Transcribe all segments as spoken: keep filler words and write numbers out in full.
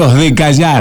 Momentos de callar.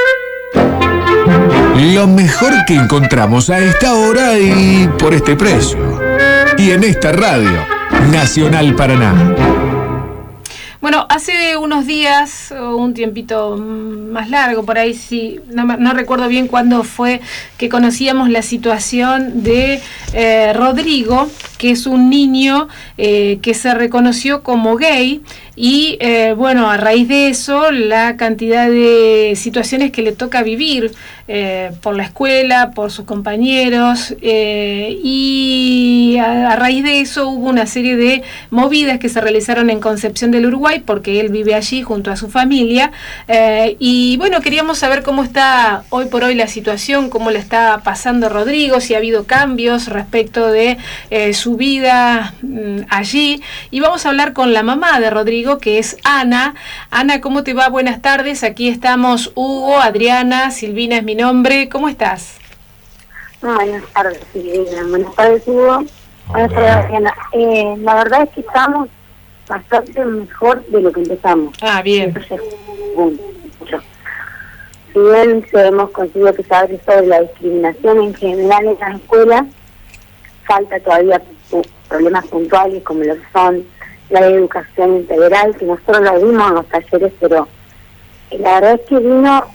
Lo mejor que encontramos a esta hora y por este precio. Y en esta radio, Nacional Paraná. Bueno, hace unos días, o un tiempito más largo, por ahí sí, no, no recuerdo bien cuándo fue que conocíamos la situación de eh, Rodrigo, que es un niño eh, que se reconoció como gay y eh, bueno, a raíz de eso la cantidad de situaciones que le toca vivir eh, por la escuela, por sus compañeros eh, y a, a raíz de eso hubo una serie de movidas que se realizaron en Concepción del Uruguay porque él vive allí junto a su familia eh, y bueno, queríamos saber cómo está hoy por hoy la situación, cómo le está pasando Rodrigo, si ha habido cambios respecto de eh, su vida mmm, allí y vamos a hablar con la mamá de Rodrigo, que es Ana. Ana, ¿cómo te va? Buenas tardes, aquí estamos Hugo, Adriana, Silvina es mi nombre, ¿cómo estás? Buenas tardes, Silvina, buenas tardes, Hugo. Buenas tardes, Adriana. Eh, la verdad es que estamos bastante mejor de lo que empezamos. Ah, bien. Entonces, bueno, yo. Si bien hemos conseguido que se hable sobre la discriminación en general en las escuelas, falta todavía problemas puntuales como lo que son la educación integral, que nosotros lo vimos en los talleres, pero la verdad es que vino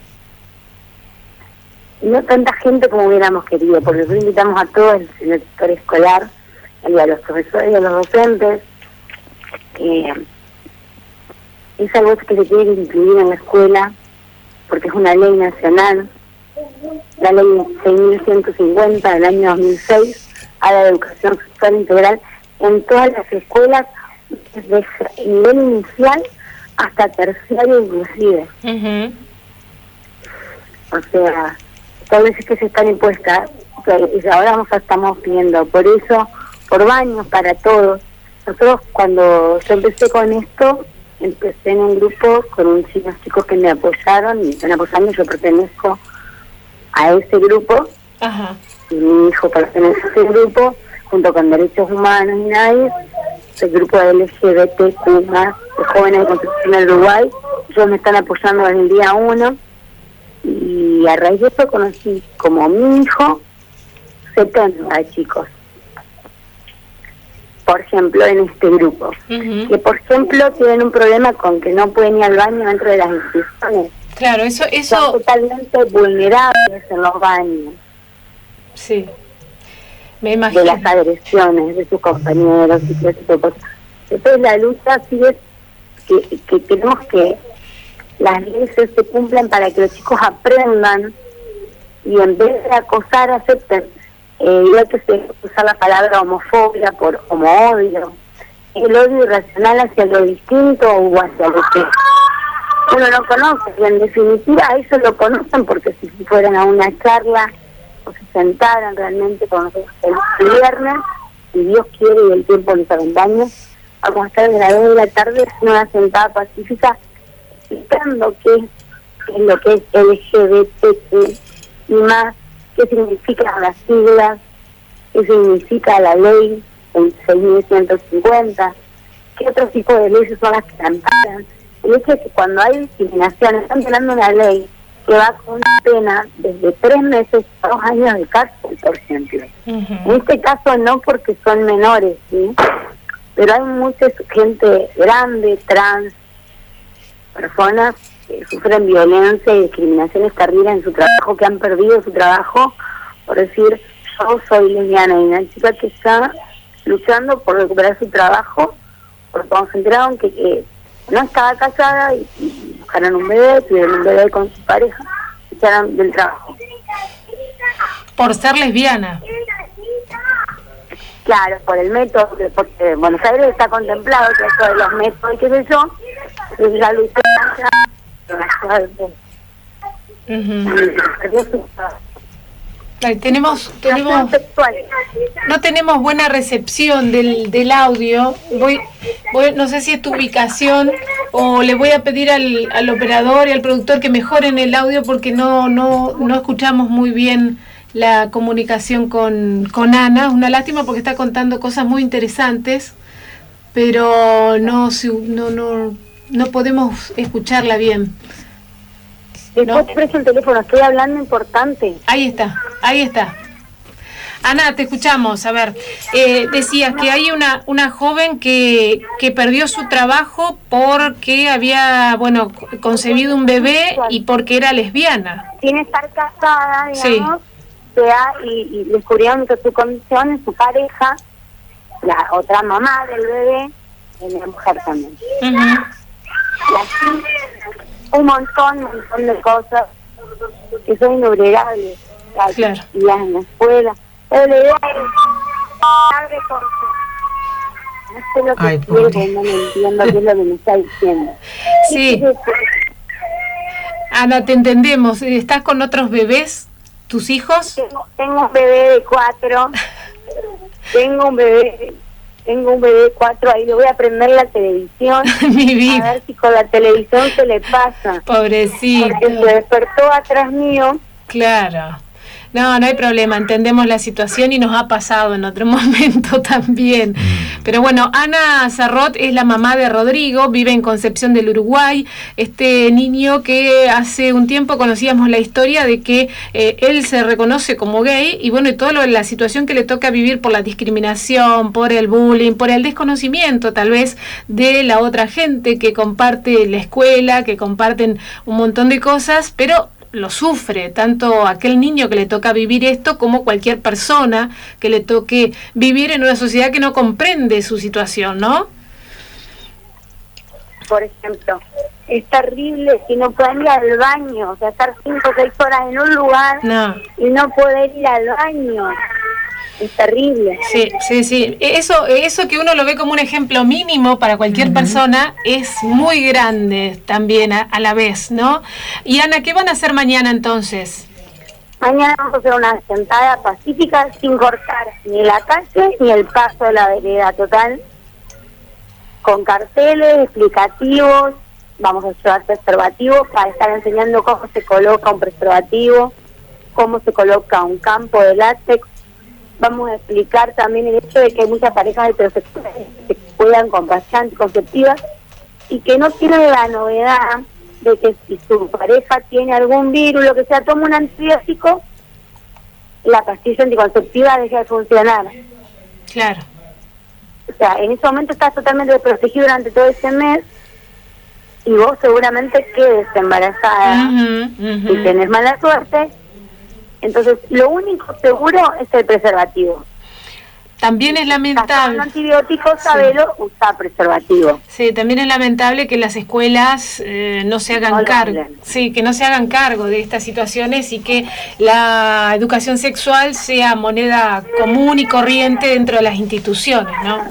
no tanta gente como hubiéramos querido, porque nosotros invitamos a todo el, el sector escolar, y a los profesores y a los docentes. Eh, es algo que se tiene que incluir en la escuela, porque es una ley nacional, la ley seis mil ciento cincuenta del año dos mil seis, a la educación sexual integral en todas las escuelas, desde el nivel inicial hasta terciario inclusive. Uh-huh. O sea, todas veces que se están impuestas, y ahora nos estamos pidiendo, por eso, por baños para todos. Nosotros cuando yo empecé con esto, empecé en un grupo con unos chicos que me apoyaron, y me están apoyando, yo pertenezco a ese grupo, uh-huh. Y mi hijo pertenece a ese grupo, junto con Derechos Humanos y nadie, el grupo de L G B T Q más, de jóvenes de Concepción del Uruguay. Ellos me están apoyando desde el día uno, y a raíz de eso conocí como mi hijo setenta chicos, por ejemplo, en este grupo, uh-huh. que por ejemplo tienen un problema con que no pueden ir al baño dentro de las instituciones. Claro, eso... eso... Son totalmente vulnerables en los baños. Sí, me imagino. De las agresiones de sus compañeros y todo ese tipo de cosas. Entonces la lucha sigue que, que tenemos que las leyes se cumplan para que los chicos aprendan y en vez de acosar acepten. Eh, igual que se usa la palabra homofobia por homo-odio, el odio irracional hacia lo distinto o hacia lo que uno no conoce, y en definitiva ellos lo conocen porque si fueran a una charla o se sentaran realmente con nosotros el viernes, si Dios quiere y el tiempo les acompaña, vamos a estar desde las dos de la tarde en una sentada pacífica explicando qué es, qué es lo que es L G B T Q y más, qué significan las siglas, qué significa la ley en seis mil ciento cincuenta, qué otro tipo de leyes son las que la amparan. El hecho es que cuando hay discriminación, están violando una ley que va con una pena desde tres meses a dos años de cárcel, por ejemplo. Uh-huh. En este caso no, porque son menores, ¿sí? Pero hay mucha gente grande, trans, personas que sufren violencia y discriminaciones terribles en su trabajo, que han perdido su trabajo, por decir, yo soy lesbiana, y una chica que está luchando por recuperar su trabajo, porque cuando se enteraron que, que no estaba casada y, y buscaron un bebé, tuvieron un bebé con su pareja, se echaron del trabajo. Por ser lesbiana. Claro, por el método, porque Buenos Aires está contemplado que eso de los métodos y qué sé yo, y la lucha uh-huh. Ay, tenemos, tenemos no tenemos buena recepción del, del audio. Voy, voy, no sé si es tu ubicación o le voy a pedir al, al operador y al productor que mejoren el audio porque no, no, no escuchamos muy bien la comunicación con, con Ana. Es una lástima porque está contando cosas muy interesantes, pero no, no, no, no podemos escucharla bien. Después te presto el teléfono, estoy hablando importante. Ahí está, ahí está. Ana, te escuchamos. A ver, eh, decías que hay una una joven que, que perdió su trabajo porque había, bueno, concebido un bebé y porque era lesbiana. Tiene estar casada, digamos, sí. sea, y, y descubrieron que su condición, su pareja, la otra mamá del bebé, es la mujer también. Uh-huh. Y así, un montón, un montón de cosas que son inobregables. Claro. Y las en la escuela. Pero la idea es abre con no sé lo que Ay, quiere, no me entiendo qué es lo que me está diciendo. Sí. Ana, te entendemos. ¿Estás con otros bebés, tus hijos? Tengo, tengo un bebé de cuatro. tengo un bebé, tengo un bebé de cuatro. Ahí le voy a prender la televisión. Mi vida. A ver si con la televisión se le pasa. Pobrecito. Porque se despertó atrás mío. Claro. No, no hay problema, entendemos la situación y nos ha pasado en otro momento también. Pero bueno, Ana Sarrot es la mamá de Rodrigo, vive en Concepción del Uruguay, este niño que hace un tiempo conocíamos la historia de que eh, él se reconoce como gay y bueno, y toda la situación que le toca vivir por la discriminación, por el bullying, por el desconocimiento tal vez de la otra gente que comparte la escuela, que comparten un montón de cosas, pero lo sufre, tanto aquel niño que le toca vivir esto como cualquier persona que le toque vivir en una sociedad que no comprende su situación, ¿no? Por ejemplo, es terrible que no puedan ir al baño, o sea, estar cinco o seis horas en un lugar no. y no poder ir al baño. Es terrible. Sí, sí, sí. Eso, eso que uno lo ve como un ejemplo mínimo para cualquier uh-huh. persona es muy grande también a, a la vez, ¿no? Y Ana, ¿qué van a hacer mañana entonces? Mañana vamos a hacer una sentada pacífica sin cortar ni la calle ni el paso de la vereda total, con carteles explicativos. Vamos a llevar preservativos para estar enseñando cómo se coloca un preservativo, cómo se coloca un campo de látex. Vamos a explicar también el hecho de que hay muchas parejas heterosexuales que se cuidan con pastillas anticonceptivas y que no tienen la novedad de que si su pareja tiene algún virus, lo que sea, toma un antibiótico, la pastilla anticonceptiva deja de funcionar. Claro. O sea, en ese momento estás totalmente desprotegido durante todo ese mes y vos seguramente quedes embarazada uh-huh, uh-huh. y tenés mala suerte. Entonces, lo único seguro es el preservativo. También es lamentable. Con antibióticos, sabelo, sí. Usa preservativo. Sí, también es lamentable que las escuelas eh, no se hagan no cargo. Sí, que no se hagan cargo de estas situaciones y que la educación sexual sea moneda común y corriente dentro de las instituciones, ¿no?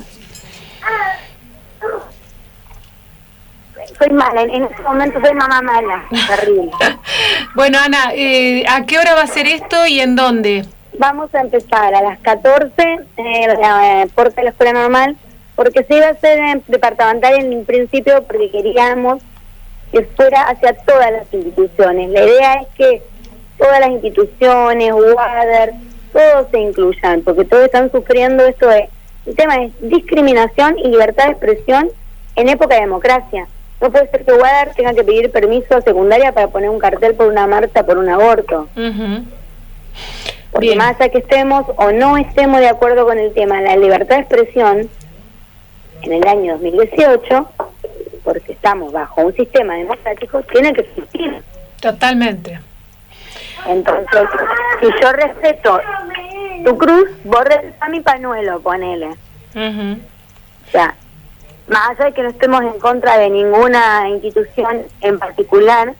Soy mala, en este momento soy mamá mala, terrible. Bueno, Ana, eh, ¿a qué hora va a ser esto y en dónde? Vamos a empezar a las catorce, eh, la puerta de la escuela normal, porque se iba a hacer en departamental en principio porque queríamos que fuera hacia todas las instituciones. La idea es que todas las instituciones, U A D E R, todos se incluyan, porque todos están sufriendo esto de... El tema es discriminación y libertad de expresión en época de democracia. No puede ser que U A D E R tenga que pedir permiso a secundaria para poner un cartel por una marcha, por un aborto. Uh-huh. Porque Bien. Más allá que estemos o no estemos de acuerdo con el tema de la libertad de expresión, en el año dos mil dieciocho, porque estamos bajo un sistema democrático, tiene que existir. Totalmente. Entonces, si yo respeto tu cruz, vos respetás mi pañuelo, ponele. Uh-huh. O sea, más allá de que no estemos en contra de ninguna institución en particular,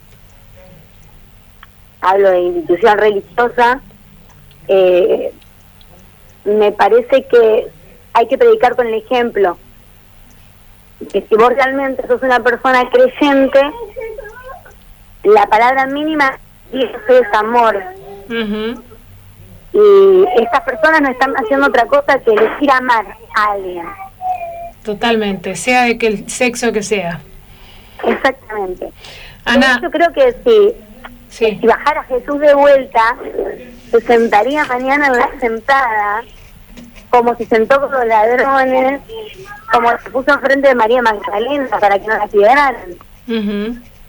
hablo de institución religiosa, eh, me parece que hay que predicar con el ejemplo. Que si vos realmente sos una persona creyente, la palabra mínima es amor. Uh-huh. Y estas personas no están haciendo otra cosa que elegir amar a alguien. Totalmente, sea de que el sexo que sea. Exactamente. Ana, yo creo que si, sí. si bajara Jesús de vuelta, se sentaría mañana en una sentada, como se sentó con los ladrones, como se puso enfrente de María Magdalena para que no la liberaran. Uh-huh.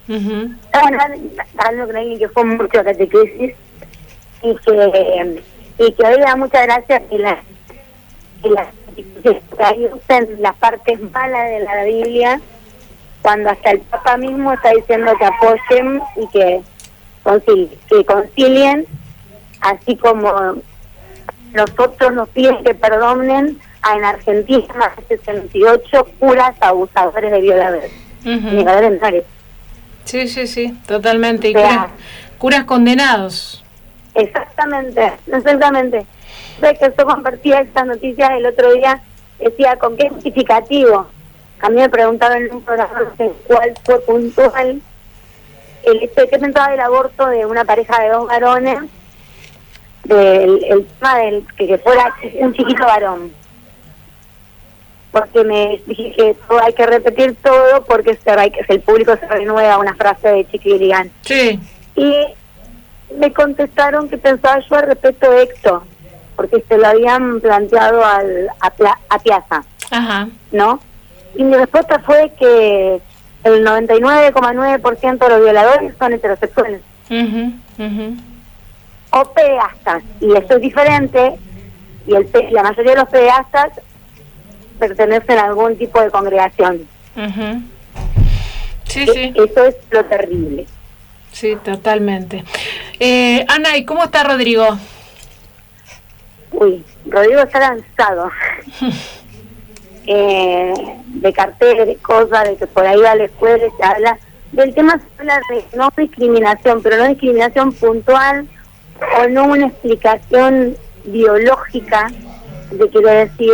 Uh-huh. Estaba hablando con alguien que fue mucho a catequesis y que, y que hoy da mucha gracia que las que las que ahí usan las partes malas de la Biblia, cuando hasta el Papa mismo está diciendo que apoyen y que concilien, que concilien, así como nosotros nos piden que perdonen a en Argentina más de sesenta y ocho curas abusadores de violadores. Uh-huh. Sí, sí, sí, totalmente. Y o sea, curas, curas condenados. Exactamente, exactamente. Sé que yo compartía estas noticias el otro día, decía con qué justificativo. A mí me preguntaron en un programa en cuál fue puntual el hecho de que pensaba del aborto de una pareja de dos varones, del el tema del que, que fuera un chiquito varón. Porque me dije que todo, hay que repetir todo porque se, hay, que el público se renueva, una frase de Chiquiligan. Sí. Y me contestaron que pensaba yo al respecto de esto, porque se lo habían planteado al, a, pla, a Piazza. Ajá. ¿No? Y mi respuesta fue que el noventa y nueve coma nueve por ciento de los violadores son heterosexuales. Uh-huh, uh-huh. O pederastas, y eso es diferente, y el la mayoría de los pederastas pertenecen a algún tipo de congregación. Uh-huh. Sí, e- sí. Eso es lo terrible. Sí, totalmente. Eh, Ana, ¿y cómo está Rodrigo? Uy, Rodrigo está lanzado. eh, de carteles, de cosas, de que por ahí va a la escuela y se habla. Del tema se habla de no discriminación, pero no discriminación puntual o no una explicación biológica de quiero decir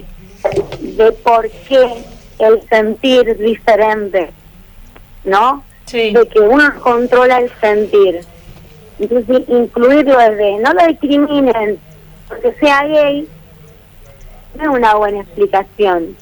de por qué el sentir diferente, ¿no? Sí. De que uno controla el sentir. Entonces, incluirlo desde no lo discriminen porque sea gay no es una buena explicación.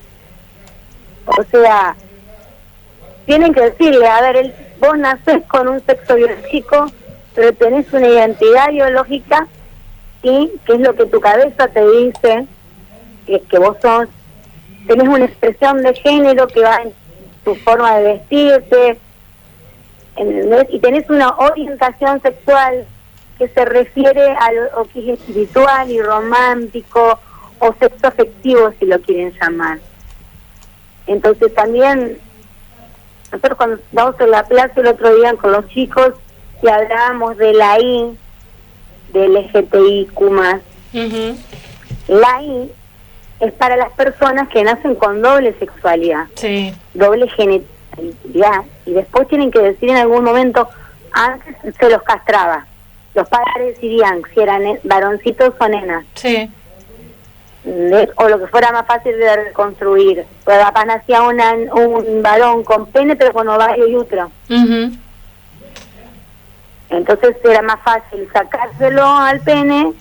O sea, tienen que decirle, a ver, el, vos nacés con un sexo biológico, pero tenés una identidad biológica, ¿sí? Que es lo que tu cabeza te dice que, que vos sos. Tenés una expresión de género que va en tu forma de vestirte, ¿entendés? Y tenés una orientación sexual que se refiere a lo que es espiritual y romántico o sexo afectivo, si lo quieren llamar. Entonces también nosotros cuando estábamos en la plaza el otro día con los chicos y hablábamos de la I, del L G T I Q más, Uh-huh. la I es para las personas que nacen con doble sexualidad, Sí. doble genitalidad, y después tienen que decir en algún momento, antes se los castraba, los padres decidían si eran varoncitos o nenas, Sí. ¿ves? O lo que fuera más fácil de reconstruir. Pero capaz nacía una, un varón con pene pero con ovario y útero, Uh-huh. entonces era más fácil sacárselo al pene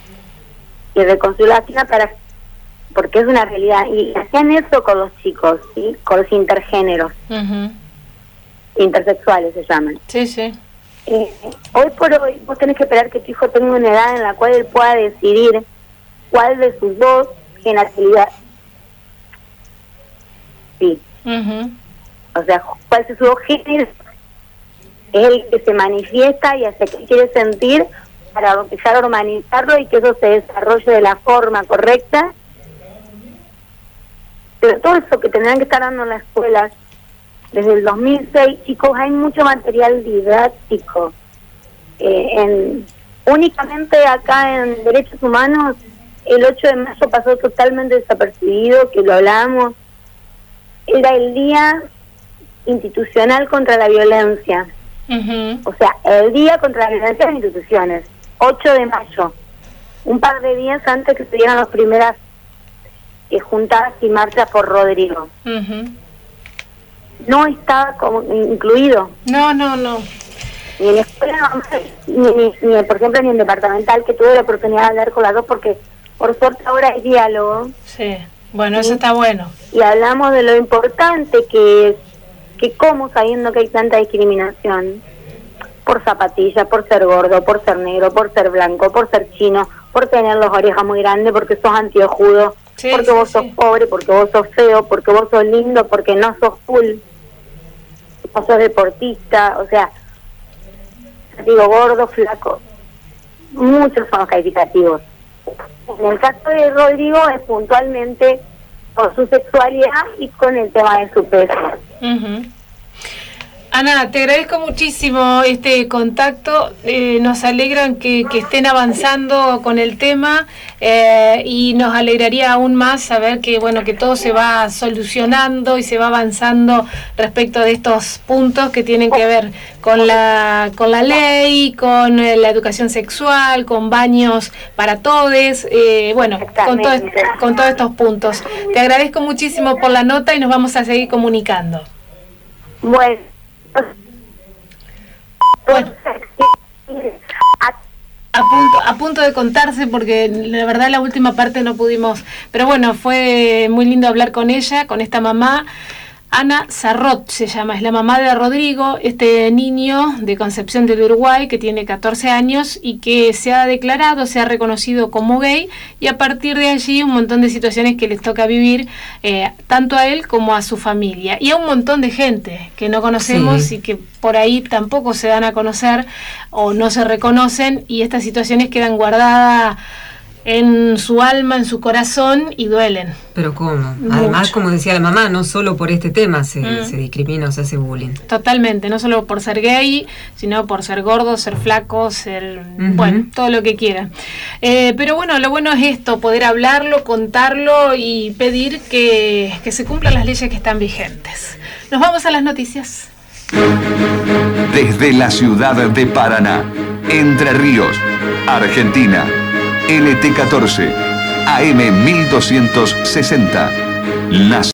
y reconstruir la vagina para, porque es una realidad. Y hacían eso con los chicos, ¿sí? Con los intergéneros, Uh-huh. intersexuales se llaman. Sí, sí. Eh, hoy por hoy vos tenés que esperar que tu hijo tenga una edad en la cual él pueda decidir cuál de sus dos genitalidades, sí, Uh-huh. o sea, cuál de sus dos géneros es el que se manifiesta y hacia qué quiere sentir para empezar a normalizarlo y que eso se desarrolle de la forma correcta. Pero todo eso que tendrán que estar dando en las escuelas desde el dos mil seis, chicos, hay mucho material didáctico. Eh, en, únicamente acá en Derechos Humanos, el ocho de mayo pasó totalmente desapercibido, que lo hablamos. Era el Día Institucional contra la Violencia. Uh-huh. O sea, el Día contra la Violencia en las Instituciones, ocho de mayo. Un par de días antes que se dieran las primeras eh, juntadas y marchas por Rodrigo. Uh-huh. No estaba como incluido. No, no, no. Ni en la escuela normal, ni, ni, ni, por ejemplo, ni en departamental, que tuve la oportunidad de hablar con las dos, porque por suerte ahora hay diálogo. Sí. Bueno, ¿Sí? eso está bueno. Y hablamos de lo importante que es, que como sabiendo que hay tanta discriminación, por zapatilla, por ser gordo, por ser negro, por ser blanco, por ser chino, por tener las orejas muy grandes, porque sos antiojudo, Sí, porque sí, vos sos sí. pobre, porque vos sos feo, porque vos sos lindo, porque no sos cool. no sos deportista, o sea, digo, gordo, flaco, muchos son los calificativos. En el caso de Rodrigo es puntualmente por su sexualidad y con el tema de su peso. Uh-huh. Ana, te agradezco muchísimo este contacto, eh, nos alegran que, que estén avanzando con el tema eh, y nos alegraría aún más saber que bueno que todo se va solucionando y se va avanzando respecto de estos puntos que tienen que ver con la con la ley, con eh, la educación sexual, con baños para todes, eh, bueno, con, todo, con todos estos puntos. Te agradezco muchísimo por la nota y nos vamos a seguir comunicando. Bueno. Bueno, a punto, a punto de contarse porque la verdad la última parte no pudimos, pero bueno, fue muy lindo hablar con ella, con esta mamá. Ana Sarrot se llama, es la mamá de Rodrigo, este niño de Concepción del Uruguay que tiene catorce años y que se ha declarado, se ha reconocido como gay, y a partir de allí un montón de situaciones que les toca vivir eh, tanto a él como a su familia y a un montón de gente que no conocemos sí. y que por ahí tampoco se dan a conocer o no se reconocen, y estas situaciones quedan guardadas en su alma, en su corazón, y duelen. Pero ¿cómo? Mucho. Además, como decía la mamá, no solo por este tema se, mm. se discrimina o se hace bullying. Totalmente, no solo por ser gay, sino por ser gordo, ser flaco, ser, uh-huh. bueno, todo lo que quieran. Eh, pero bueno, lo bueno es esto, poder hablarlo, contarlo y pedir que, que se cumplan las leyes que están vigentes. Nos vamos a las noticias. Desde la ciudad de Paraná, Entre Ríos, Argentina, L T catorce, A M mil doscientos sesenta, Nacional.